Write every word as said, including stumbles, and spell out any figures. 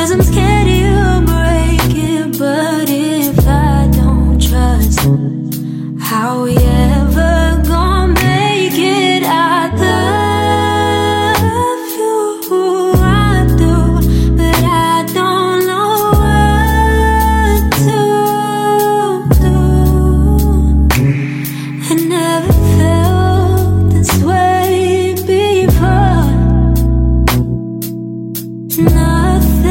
I'm scared you'll break it. But if I don't trust, how we ever gonna make it? I love you, I do, but I don't know what to do. I never felt this way before. Nothing